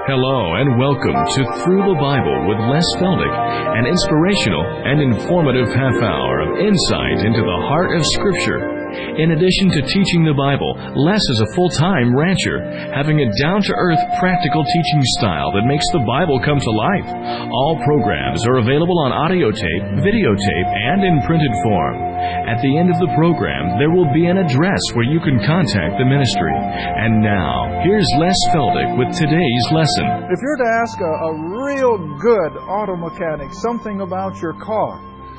Hello and welcome to Through the Bible with Les Feldick, an inspirational and informative half hour of insight into the heart of Scripture. In addition to teaching the Bible, Les is a full-time rancher, having a down-to-earth, practical teaching style that makes the Bible come to life. All programs are available on audio tape, videotape, and in printed form. At the end of the program, there will be an address where you can contact the ministry. And now, here's Les Feldick with today's lesson. If you're to ask a real good auto mechanic something about your car,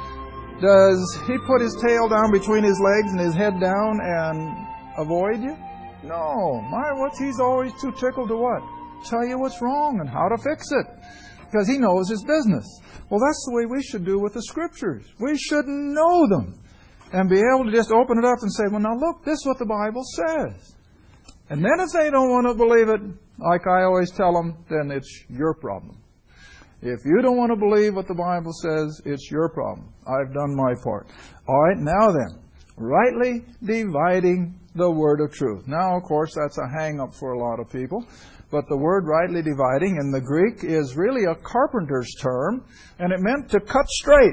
does he put his tail down between his legs and his head down and avoid you? No. He's always too tickled to what? Tell you what's wrong and how to fix it. Because he knows his business. Well, that's the way we should do with the Scriptures. We should know them and be able to just open it up and say, well, now look, this is what the Bible says. And then if they don't want to believe it, like I always tell them, then it's your problem. If you don't want to believe what the Bible says, it's your problem. I've done my part. All right, now then, rightly dividing the word of truth. Now, of course, that's a hang-up for a lot of people. But the word rightly dividing in the Greek is really a carpenter's term, and it meant to cut straight.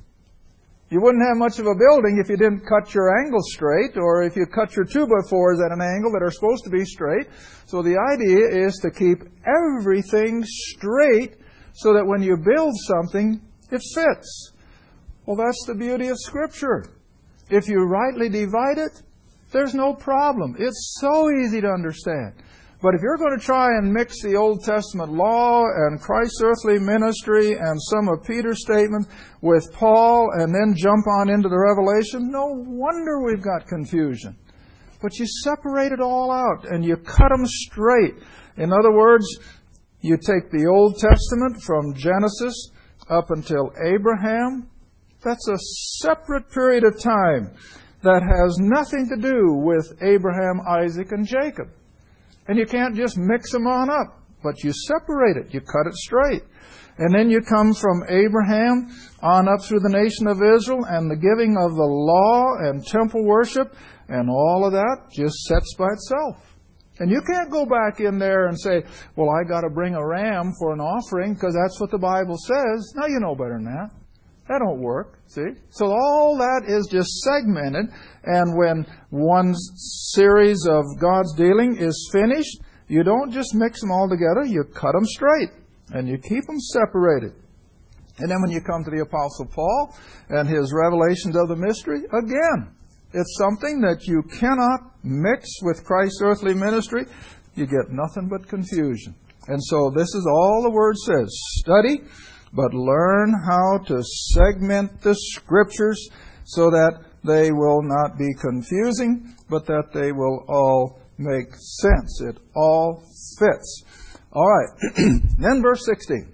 You wouldn't have much of a building if you didn't cut your angles straight, or if you cut your 2x4s at an angle that are supposed to be straight. So the idea is to keep everything straight so that when you build something, it fits. Well, that's the beauty of Scripture. If you rightly divide it, there's no problem. It's so easy to understand. But if you're going to try and mix the Old Testament law and Christ's earthly ministry and some of Peter's statements with Paul and then jump on into the Revelation, no wonder we've got confusion. But you separate it all out and you cut them straight. In other words, you take the Old Testament from Genesis up until Abraham. That's a separate period of time that has nothing to do with Abraham, Isaac, and Jacob. And you can't just mix them on up, but you separate it. You cut it straight. And then you come from Abraham on up through the nation of Israel and the giving of the law and temple worship, and all of that just sets by itself. And you can't go back in there and say, well, I got to bring a ram for an offering because that's what the Bible says. Now you know better than that. That don't work, see? So all that is just segmented, and when one series of God's dealing is finished, you don't just mix them all together, you cut them straight, and you keep them separated. And then when you come to the Apostle Paul and his revelations of the mystery, again, it's something that you cannot mix with Christ's earthly ministry. You get nothing but confusion. And so this is all the Word says. Study, but learn how to segment the Scriptures so that they will not be confusing, but that they will all make sense. It all fits. All right. Then verse 16.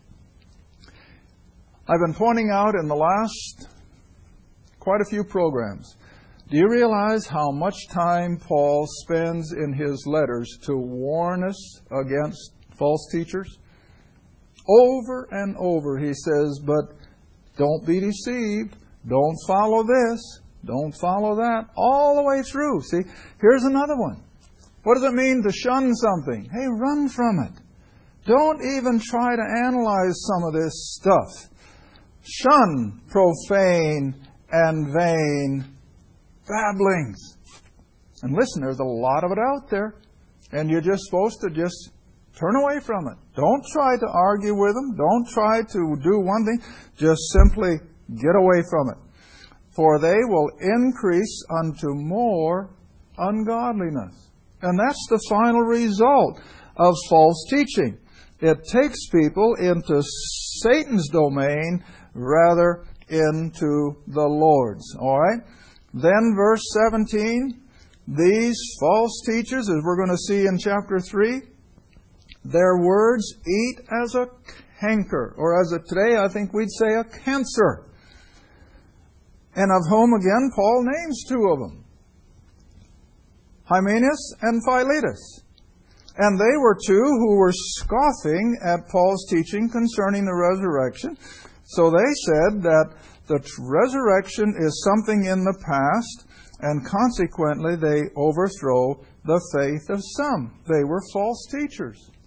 I've been pointing out in the last quite a few programs. Do you realize how much time Paul spends in his letters to warn us against false teachers? Over and over he says, but don't be deceived. Don't follow this. Don't follow that. All the way through. See, here's another one. What does it mean to shun something? Hey, run from it. Don't even try to analyze some of this stuff. Shun profane and vain babblings. And listen, there's a lot of it out there. And you're just supposed to just turn away from it. Don't try to argue with them. Don't try to do one thing. Just simply get away from it. For they will increase unto more ungodliness. And that's the final result of false teaching. It takes people into Satan's domain rather into the Lord's. All right? Then verse 17, these false teachers, as we're going to see in chapter 3, their words eat as a canker, or as today I think we'd say a cancer. And of whom again Paul names two of them, Hymenaeus and Philetus. And they were two who were scoffing at Paul's teaching concerning the resurrection. So they said that the resurrection is something in the past, and consequently they overthrow the faith of some. They were false teachers.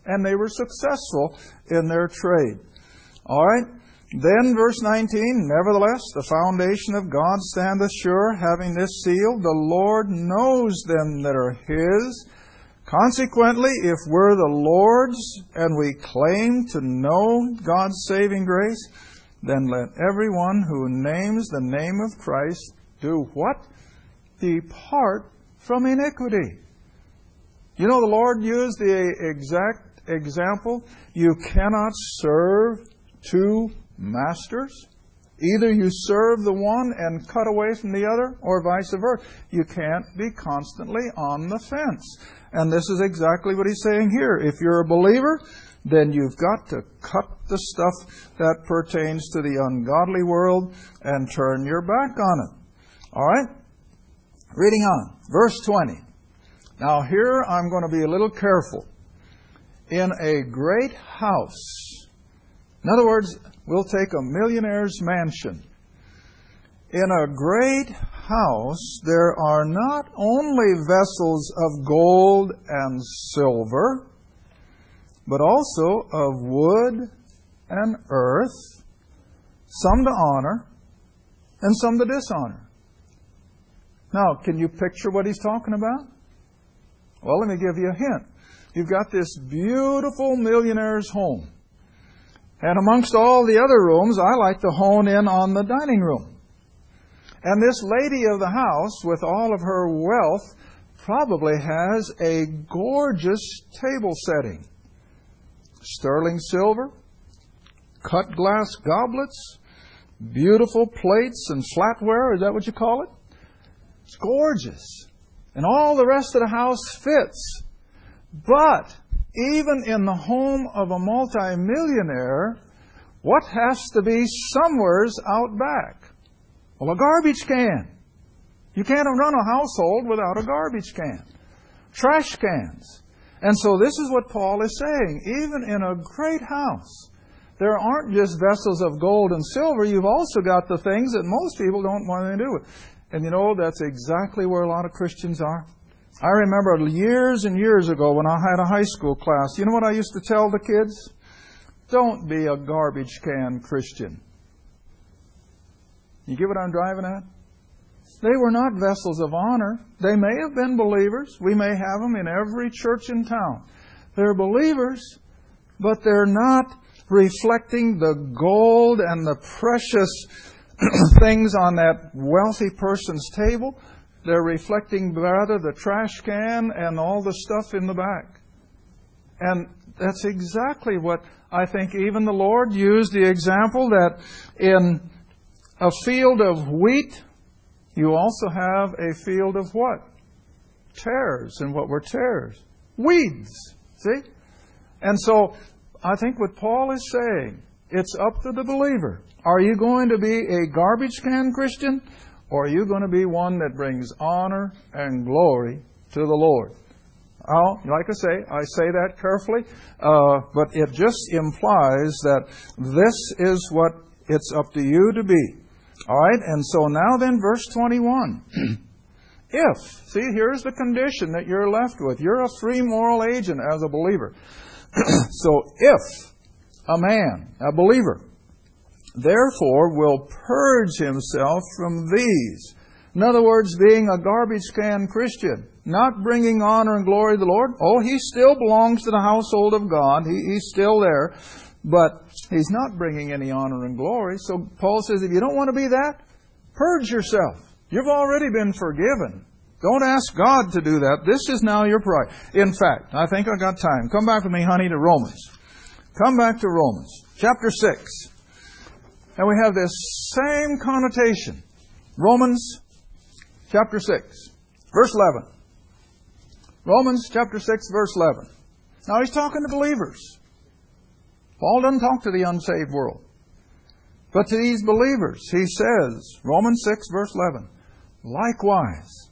and they were successful in their trade. All right. Then verse 19, nevertheless, the foundation of God standeth sure, having this seal, the Lord knows them that are His. Consequently, if we're the Lord's and we claim to know God's saving grace, then let everyone who names the name of Christ do what? Depart from iniquity. You know, the Lord used the exact example. You cannot serve two masters. Either you serve the one and cut away from the other, or vice versa. You can't be constantly on the fence. And this is exactly what He's saying here. If you're a believer, then you've got to cut the stuff that pertains to the ungodly world and turn your back on it. All right? Reading on. Verse 20. Now here I'm going to be a little careful. In a great house. In other words, we'll take a millionaire's mansion. In a great house, there are not only vessels of gold and silver, but also of wood and earth, some to honor and some to dishonor. Now, can you picture what he's talking about? Well, let me give you a hint. You've got this beautiful millionaire's home. And amongst all the other rooms, I like to hone in on the dining room. And this lady of the house, with all of her wealth, probably has a gorgeous table setting. Sterling silver, cut glass goblets, beautiful plates and flatware, is that what you call it? It's gorgeous. And all the rest of the house fits. But even in the home of a multimillionaire, what has to be somewheres out back? Well, a garbage can. You can't run a household without a garbage can. Trash cans. And so this is what Paul is saying. Even in a great house, there aren't just vessels of gold and silver. You've also got the things that most people don't want to do with. And you know, that's exactly where a lot of Christians are. I remember years and years ago when I had a high school class, you know what I used to tell the kids? Don't be a garbage can Christian. You get what I'm driving at? They were not vessels of honor. They may have been believers. We may have them in every church in town. They're believers, but they're not reflecting the gold and the precious things on that wealthy person's table. They're reflecting rather the trash can and all the stuff in the back. And that's exactly what I think even the Lord used the example that in a field of wheat, you also have a field of what? Tares. And what were tares? Weeds. See? And so I think what Paul is saying, it's up to the believer. Are you going to be a garbage can Christian? Or are you going to be one that brings honor and glory to the Lord? Oh, like I say that carefully, but it just implies that this is what it's up to you to be. All right, and so now then, verse 21. If, see, here's the condition that you're left with. You're a free moral agent as a believer. So if a man, a believer, therefore will purge himself from these. In other words, being a garbage can Christian, not bringing honor and glory to the Lord. Oh, he still belongs to the household of God. He's still there. But he's not bringing any honor and glory. So Paul says, if you don't want to be that, purge yourself. You've already been forgiven. Don't ask God to do that. This is now your pride. In fact, I think I got time. Come back with me, honey, to Romans. Come back to Romans, chapter 6. And we have this same connotation. Romans chapter 6, verse 11. Romans chapter 6, verse 11. Now he's talking to believers. Paul doesn't talk to the unsaved world. But to these believers, he says, Romans 6, verse 11, likewise,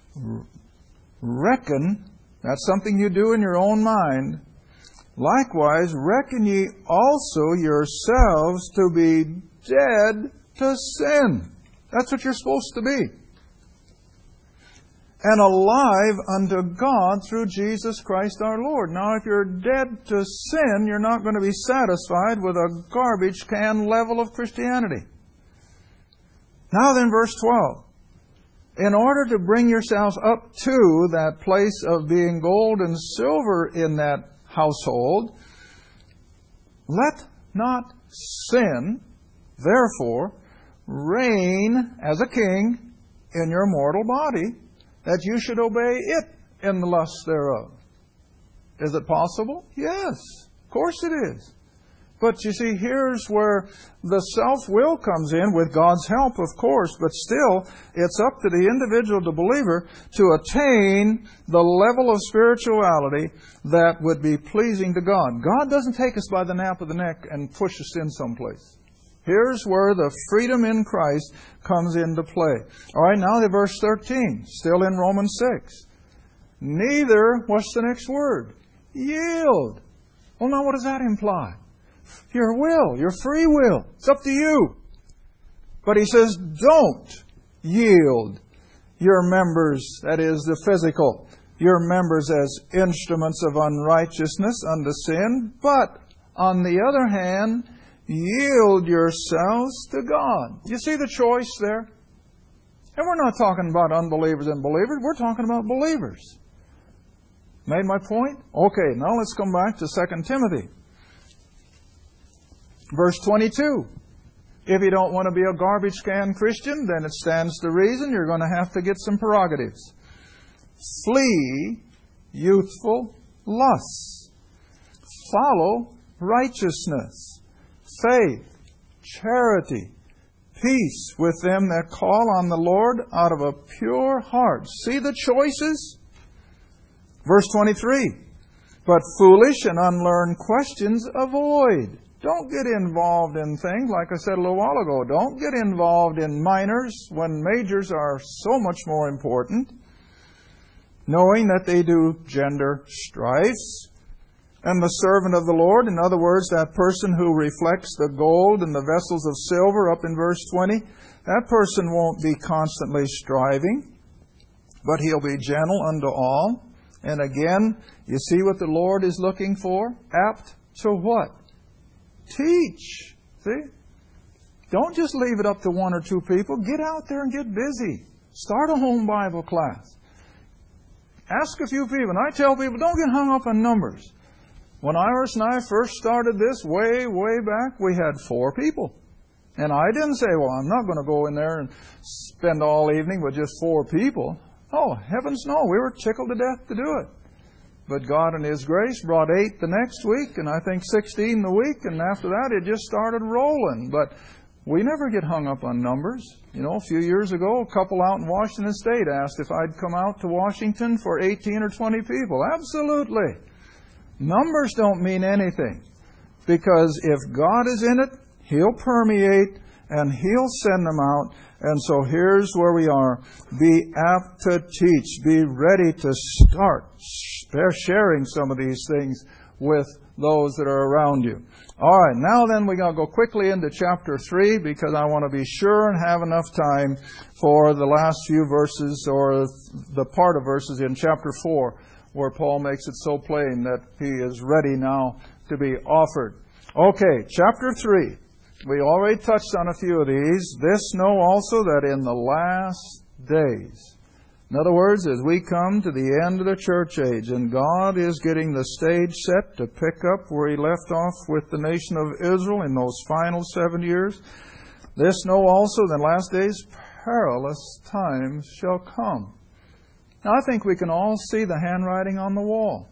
reckon, that's something you do in your own mind, likewise, reckon ye also yourselves to be dead to sin. That's what you're supposed to be. and alive unto God through Jesus Christ our Lord. Now, if you're dead to sin, you're not going to be satisfied with a garbage can level of Christianity. Now then, verse 12. In order to bring yourselves up to that place of being gold and silver in that household, let not sin, therefore, reign as a king in your mortal body, that you should obey it in the lusts thereof. Is it possible? Yes, of course it is. But you see, here's where the self-will comes in, with God's help, of course, but still, it's up to the individual, the believer, to attain the level of spirituality that would be pleasing to God. God doesn't take us by the nape of the neck and push us in someplace. Here's where the freedom in Christ comes into play. All right, now to verse 13, still in Romans 6. Neither, what's the next word? Yield. Well, now what does that imply? Your will, your free will. It's up to you. But he says, don't yield your members, that is the physical, your members as instruments of unrighteousness unto sin, but on the other hand, yield yourselves to God. You see the choice there? And we're not talking about unbelievers and believers. We're talking about believers. Made my point? Okay, now let's come back to 2 Timothy. Verse 22. If you don't want to be a garbage can Christian, then it stands to reason you're going to have to get some prerogatives. Flee youthful lusts. Follow righteousness, faith, charity, peace with them that call on the Lord out of a pure heart. See the choices? Verse 23. But foolish and unlearned questions avoid. Don't get involved in things, like I said a little while ago. Don't get involved in minors when majors are so much more important. Knowing that they do gender strifes. And the servant of the Lord, in other words, that person who reflects the gold and the vessels of silver up in verse 20, that person won't be constantly striving, but he'll be gentle unto all. And again, you see what the Lord is looking for? Apt to what? Teach. See? Don't just leave it up to one or two people. Get out there and get busy. Start a home Bible class. Ask a few people. And I tell people, don't get hung up on numbers. When Iris and I first started this way back, we had 4 people. And I didn't say, well, I'm not going to go in there and spend all evening with just 4 people. Oh, heavens no. We were tickled to death to do it. But God in His grace brought 8 the next week, and I think 16 the week, and after that it just started rolling. But we never get hung up on numbers. You know, a few years ago, a couple out in Washington State asked if I'd come out to Washington for 18 or 20 people. Absolutely. Numbers don't mean anything. Because if God is in it, He'll permeate and He'll send them out. And so here's where we are. Be apt to teach. Be ready to start sharing some of these things with those that are around you. All right, now then we're going to go quickly into chapter 3 because I want to be sure and have enough time for the last few verses or the part of verses in chapter 4 where Paul makes it so plain that he is ready now to be offered. Okay, chapter 3. We already touched on a few of these. This know also that in the last days. In other words, as we come to the end of the church age and God is getting the stage set to pick up where He left off with the nation of Israel in those final 7 years, this know also that in the last days perilous times shall come. Now I think we can all see the handwriting on the wall.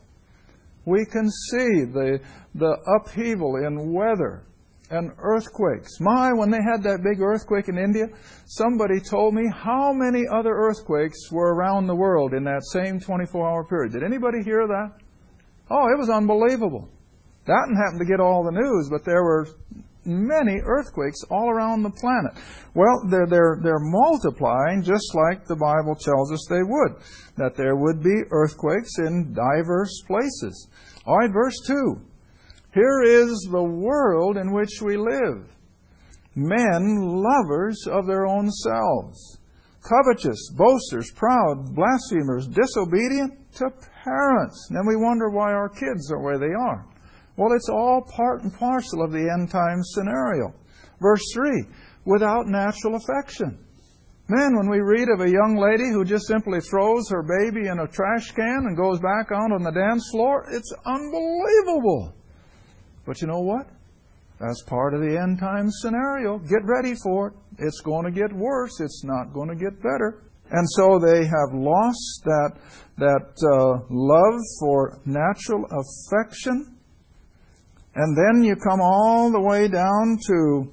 We can see the upheaval in weather and earthquakes. When they had that big earthquake in India, somebody told me how many other earthquakes were around the world in that same 24-hour period. Did anybody hear that? Oh, it was unbelievable. That didn't happen to get all the news, but there were many earthquakes all around the planet. Well, they're multiplying just like the Bible tells us they would, that there would be earthquakes in diverse places. All right, verse 2. Here is the world in which we live. Men lovers of their own selves, covetous, boasters, proud, blasphemers, disobedient to parents. And then we wonder why our kids are where they are. Well, it's all part and parcel of the end time scenario. Verse 3, without natural affection. Man, when we read of a young lady who just simply throws her baby in a trash can and goes back out on the dance floor, it's unbelievable. But you know what? That's part of the end time scenario. Get ready for it. It's going to get worse. It's not going to get better. And so they have lost that love for natural affection. And then you come all the way down to,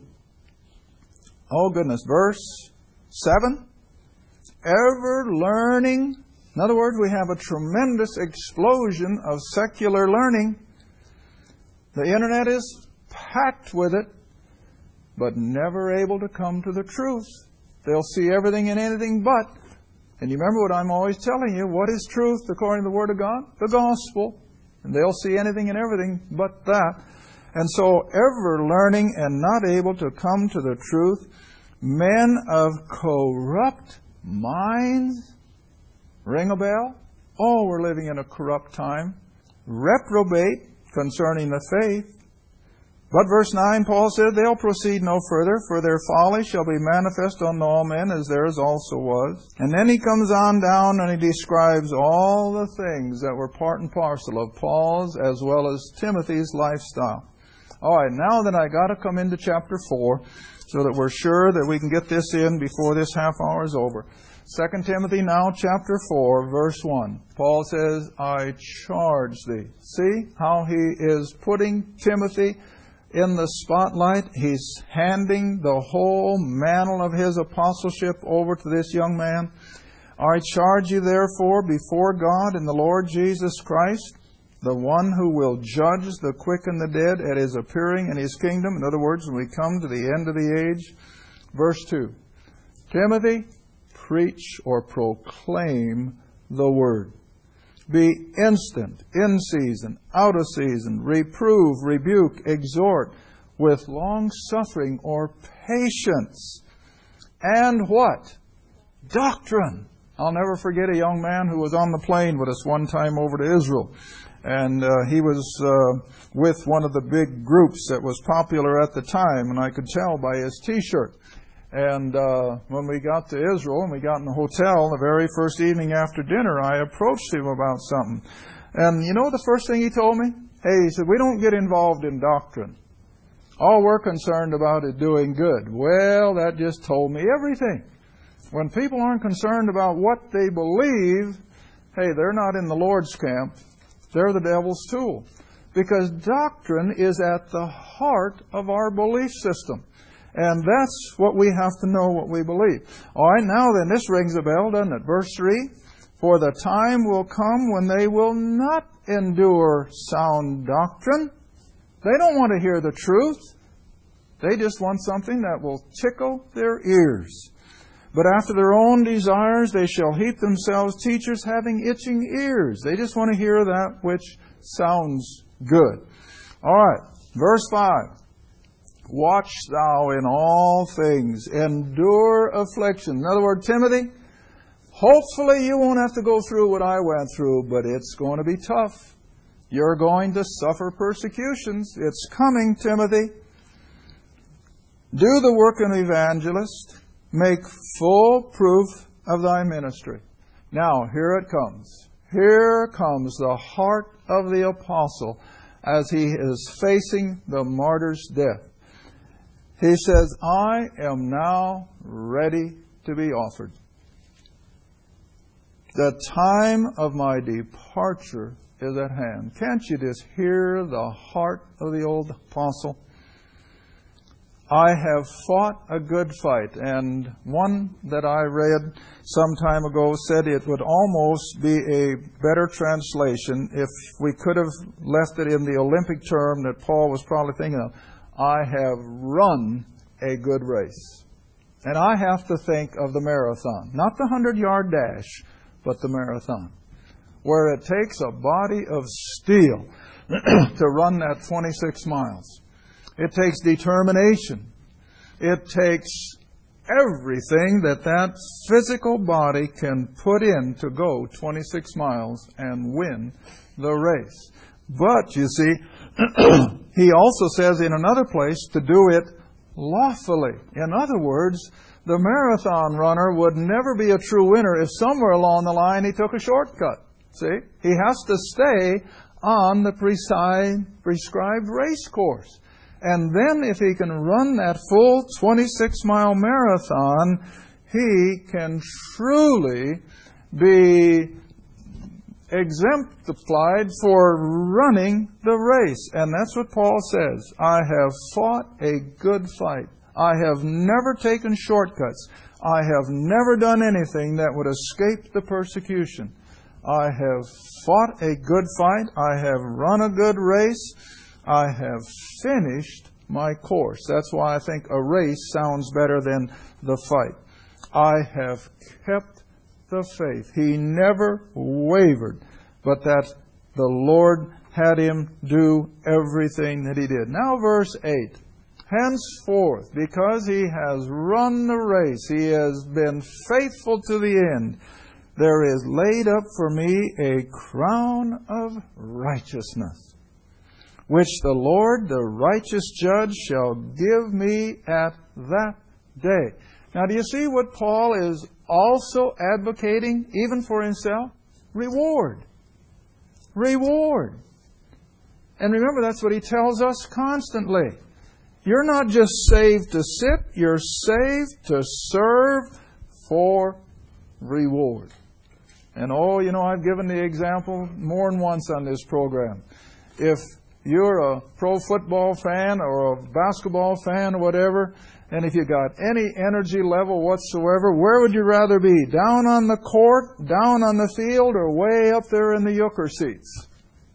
verse 7. Ever learning. In other words, we have a tremendous explosion of secular learning. The internet is packed with it, but never able to come to the truth. They'll see everything and anything but. And you remember what I'm always telling you, what is truth according to the Word of God? The gospel. And they'll see anything and everything but that. And so ever learning and not able to come to the truth, men of corrupt minds. Ring a bell? Oh, we're living in a corrupt time. Reprobate concerning the faith. But verse 9, Paul said, they'll proceed no further, for their folly shall be manifest unto all men, as theirs also was. And then he comes on down and he describes all the things that were part and parcel of Paul's as well as Timothy's lifestyle. All right, now then I got to come into chapter 4 so that we're sure that we can get this in before this half hour is over. 2 Timothy now, chapter 4, verse 1. Paul says, I charge thee. See how he is putting Timothy in the spotlight. He's handing the whole mantle of his apostleship over to this young man. I charge you therefore before God and the Lord Jesus Christ, the one who will judge the quick and the dead at his appearing in his kingdom. In other words, when we come to the end of the age. Verse 2. Timothy, preach or proclaim the word. Be instant, in season, out of season, reprove, rebuke, exhort, with long suffering or patience. And what? Doctrine. I'll never forget a young man who was on the plane with us one time over to Israel. And he was with one of the big groups that was popular at the time, and I could tell by his T-shirt. And when we got to Israel and we got in the hotel, the very first evening after dinner, I approached him about something. And you know the first thing he told me? Hey, he said, we don't get involved in doctrine. All we're concerned about is doing good. Well, that just told me everything. When people aren't concerned about what they believe, hey, they're not in the Lord's camp. They're the devil's tool. Because doctrine is at the heart of our belief system. And that's what we have to know, what we believe. All right, now then, this rings a bell, doesn't it? Verse 3, for the time will come when they will not endure sound doctrine. They don't want to hear the truth. They just want something that will tickle their ears. But after their own desires, they shall heap themselves teachers having itching ears. They just want to hear that which sounds good. All right, verse 5. Watch thou in all things, endure affliction. In other words, Timothy, hopefully you won't have to go through what I went through, but it's going to be tough. You're going to suffer persecutions. It's coming, Timothy. Do the work of an evangelist. Make full proof of thy ministry. Now, here it comes. Here comes the heart of the apostle as he is facing the martyr's death. He says, I am now ready to be offered. The time of my departure is at hand. Can't you just hear the heart of the old apostle? I have fought a good fight, and one that I read some time ago said it would almost be a better translation if we could have left it in the Olympic term that Paul was probably thinking of. I have run a good race. And I have to think of the marathon. Not the 100-yard dash, but the marathon. Where it takes a body of steel to run that 26 miles. It takes determination. It takes everything that physical body can put in to go 26 miles and win the race. But, you see, he also says in another place to do it lawfully. In other words, the marathon runner would never be a true winner if somewhere along the line he took a shortcut. See? He has to stay on the prescribed race course. And then if he can run that full 26-mile marathon, he can truly be exemplified for running the race. And that's what Paul says. I have fought a good fight. I have never taken shortcuts. I have never done anything that would escape the persecution. I have fought a good fight. I have run a good race. I have finished my course. That's why I think a race sounds better than the fight. I have kept the faith. He never wavered, but that the Lord had him do everything that he did. Now verse 8. Henceforth, because he has run the race, he has been faithful to the end, there is laid up for me a crown of righteousness, which the Lord, the righteous judge, shall give me at that day. Now, do you see what Paul is also advocating, even for himself? Reward. Reward. And remember, that's what he tells us constantly. You're not just saved to sit, you're saved to serve for reward. And I've given the example more than once on this program. If you're a pro football fan or a basketball fan or whatever, and if you got any energy level whatsoever, where would you rather be? Down on the court, down on the field, or way up there in the euchre seats?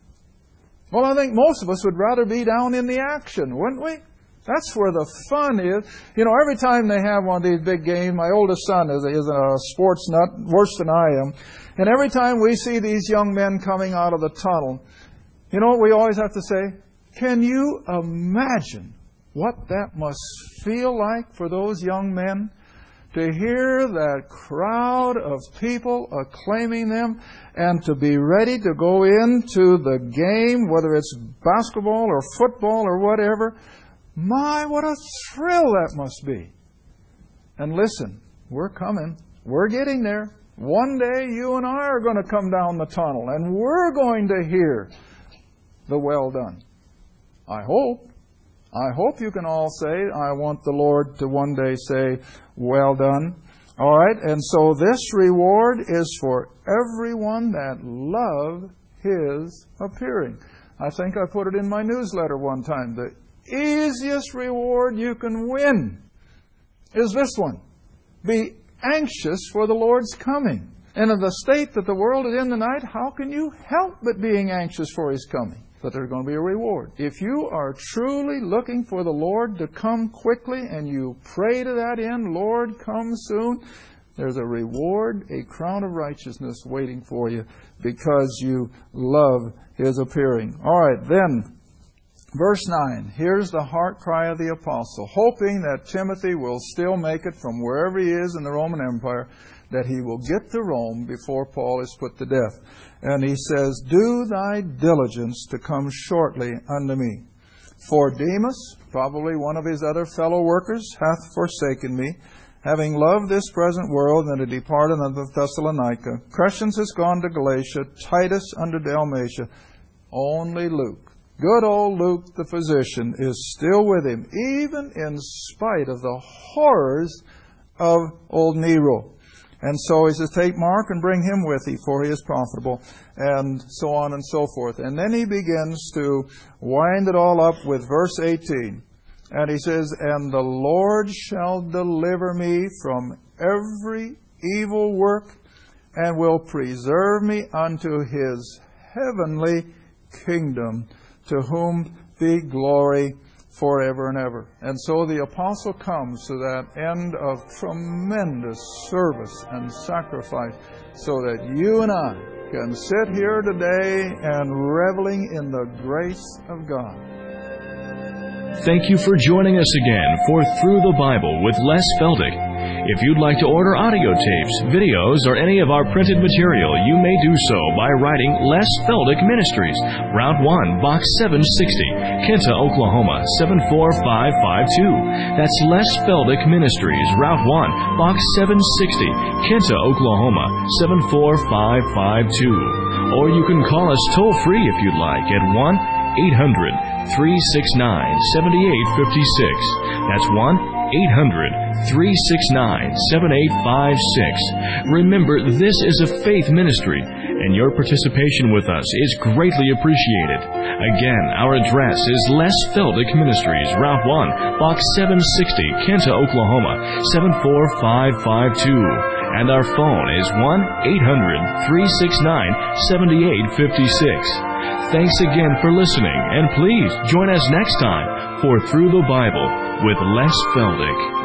Well, I think most of us would rather be down in the action, wouldn't we? That's where the fun is. Every time they have one of these big games, my oldest son is a sports nut, worse than I am. And every time we see these young men coming out of the tunnel, you know what we always have to say? Can you imagine what that must feel like for those young men to hear that crowd of people acclaiming them and to be ready to go into the game, whether it's basketball or football or whatever? My, what a thrill that must be. And listen, we're coming. We're getting there. One day you and I are going to come down the tunnel and we're going to hear the well done. I hope you can all say, I want the Lord to one day say, well done. All right, and so this reward is for everyone that love His appearing. I think I put it in my newsletter one time. The easiest reward you can win is this one. Be anxious for the Lord's coming. And in the state that the world is in tonight, how can you help but being anxious for His coming? But there's going to be a reward. If you are truly looking for the Lord to come quickly and you pray to that end, Lord, come soon, there's a reward, a crown of righteousness waiting for you because you love His appearing. All right, then, verse 9. Here's the heart cry of the apostle, hoping that Timothy will still make it from wherever he is in the Roman Empire, that he will get to Rome before Paul is put to death. And he says, do thy diligence to come shortly unto me. For Demas, probably one of his other fellow workers, hath forsaken me, having loved this present world, and to depart unto Thessalonica. Crescens is gone to Galatia, Titus unto Dalmatia. Only Luke, good old Luke the physician, is still with him, even in spite of the horrors of old Nero. And so he says, take Mark and bring him with thee, for he is profitable, and so on and so forth. And then he begins to wind it all up with verse 18. And he says, and the Lord shall deliver me from every evil work, and will preserve me unto His heavenly kingdom, to whom be glory forever and ever. And so the apostle comes to that end of tremendous service and sacrifice so that you and I can sit here today and reveling in the grace of God. Thank you for joining us again for Through the Bible with Les Feldick. If you'd like to order audio tapes, videos, or any of our printed material, you may do so by writing Les Feldick Ministries, Route 1, Box 760, Kinta, Oklahoma, 74552. That's Les Feldick Ministries, Route 1, Box 760, Kinta, Oklahoma, 74552. Or you can call us toll-free if you'd like at 1-800-369-7856. That's 1-800-369-7856. Remember, this is a faith ministry, and your participation with us is greatly appreciated. Again, our address is Les Feldick Ministries, Route 1, Box 760, Kinta, Oklahoma, 74552. And our phone is 1-800-369-7856. Thanks again for listening, and please join us next time for Through the Bible with Les Feldick.